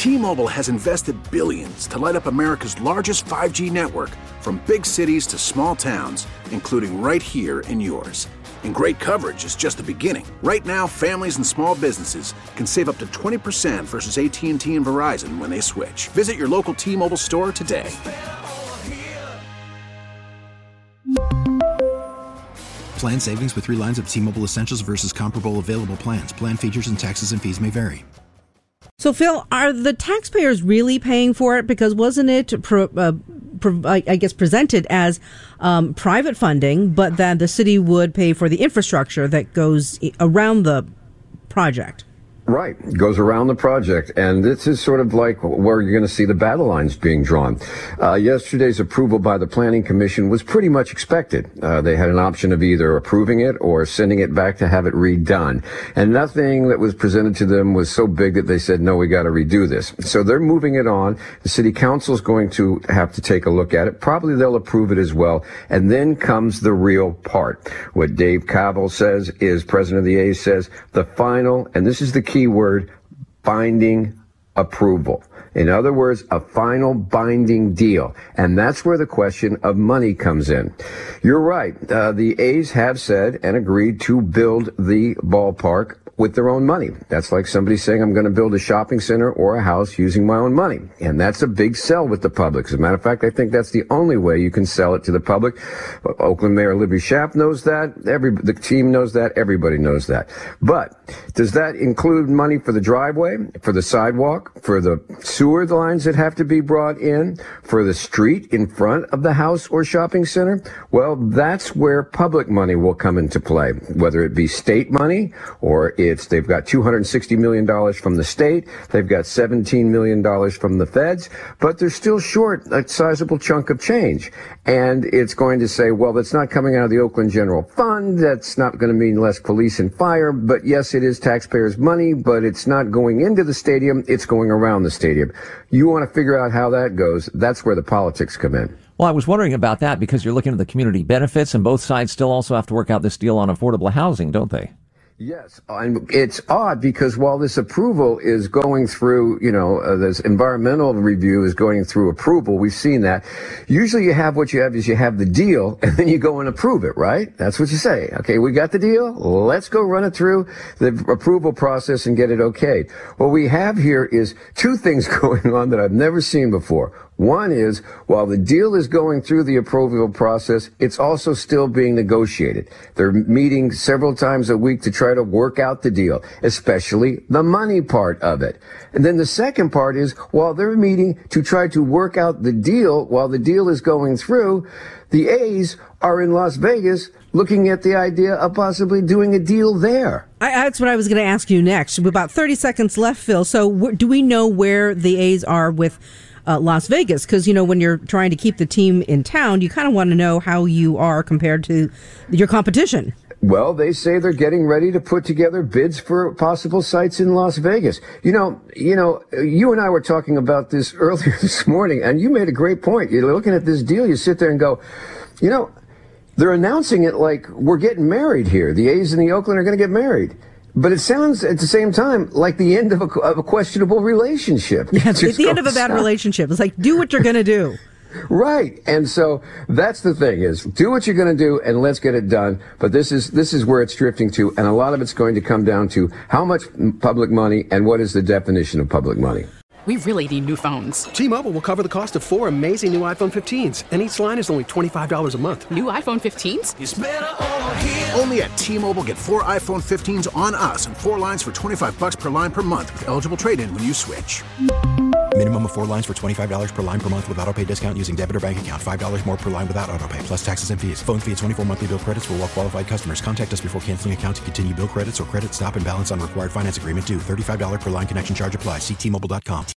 T-Mobile has invested billions to light up America's largest 5G network, from big cities to small towns, including right here in yours. And great coverage is just the beginning. Right now, families and small businesses can save up to 20% versus AT&T and Verizon when they switch. Visit your local T-Mobile store today. Plan savings with 3 lines of T-Mobile Essentials versus comparable available plans. Plan features and taxes and fees may vary. So, Phil, are the taxpayers really paying for it? Because wasn't it, presented as private funding, but then the city would pay for the infrastructure that goes around the project? Right. It goes around the project. And this is sort of like where you're going to see the battle lines being drawn. Yesterday's approval by the Planning Commission was pretty much expected. They had an option of either approving it or sending it back to have it redone. And nothing that was presented to them was so big that they said, no, we got to redo this. So they're moving it on. The city council is going to have to take a look at it. Probably they'll approve it as well. And then comes the real part. What Dave Cavell says is, president of the A's says, the final, and this is the key word, binding approval. In other words, a final binding deal. And that's where the question of money comes in. You're right. The A's have said and agreed to build the ballpark with their own money. That's like somebody saying, I'm going to build a shopping center or a house using my own money. And that's a big sell with the public. As a matter of fact, I think that's the only way you can sell it to the public. Oakland Mayor Libby Schaaf knows that. The team knows that. Everybody knows that. But does that include money for the driveway, for the sidewalk, for the sewer lines that have to be brought in, for the street in front of the house or shopping center? Well, that's where public money will come into play, whether it be state money or they've got $260 million from the state. They've got $17 million from the feds, but they're still short a sizable chunk of change. And it's going to say, well, that's not coming out of the Oakland General Fund. That's not going to mean less police and fire. But yes, it is taxpayers' money, but it's not going into the stadium. It's going around the stadium. You want to figure out how that goes. That's where the politics come in. Well, I was wondering about that because you're looking at the community benefits, and both sides still also have to work out this deal on affordable housing, don't they? Yes, and it's odd because while this approval is going through, this environmental review is going through approval, we've seen that. Usually you have the deal and then you go and approve it, right? That's what you say. Okay, we got the deal. Let's go run it through the approval process and get it okayed. What we have here is 2 things going on that I've never seen before. One is, while the deal is going through the approval process, it's also still being negotiated. They're meeting several times a week to try to work out the deal, especially the money part of it. And then the second part is, while they're meeting to try to work out the deal, while the deal is going through, the A's are in Las Vegas looking at the idea of possibly doing a deal there. That's what I was going to ask you next. We've about 30 seconds left, Phil. So do we know where the A's are with Las Vegas? Because, when you're trying to keep the team in town, you kind of want to know how you are compared to your competition. Well, they say they're getting ready to put together bids for possible sites in Las Vegas. You and I were talking about this earlier this morning, and you made a great point. You're looking at this deal, you sit there and go, they're announcing it like we're getting married here. The A's and the Oakland are going to get married. But it sounds at the same time like the end of a questionable relationship. Yeah, it's the end of a bad relationship. It's like, do what you're going to do. Right. And so that's the thing is, do what you're going to do and let's get it done. But this is where it's drifting to. And a lot of it's going to come down to how much public money and what is the definition of public money. We really need new phones. T-Mobile will cover the cost of 4 amazing new iPhone 15s, and each line is only $25 a month. New iPhone 15s? It's better over here. Only at T-Mobile, get 4 iPhone 15s on us and 4 lines for $25 per line per month with eligible trade-in when you switch. Minimum of 4 lines for $25 per line per month with autopay discount using debit or bank account. $5 more per line without autopay, plus taxes and fees. Phone fee at 24 monthly bill credits for well-qualified customers. Contact us before canceling account to continue bill credits or credit stop and balance on required finance agreement due. $35 per line connection charge applies. See T-Mobile.com.